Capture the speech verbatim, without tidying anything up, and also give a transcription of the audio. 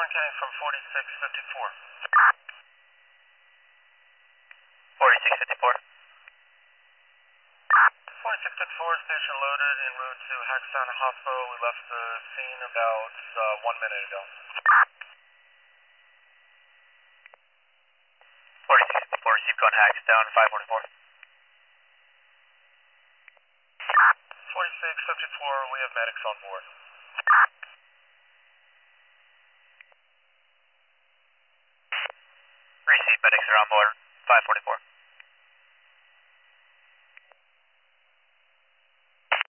communicating from forty-six fifty-four. forty-six fifty-four. forty-six fifty-four, station loaded en route to Hackettstown Hospital. We left the scene about uh, one minute ago. forty-six fifty-four, received on Hackettstown, five one four. forty-six fifty-four, we have medics on board. Received, medics are on board.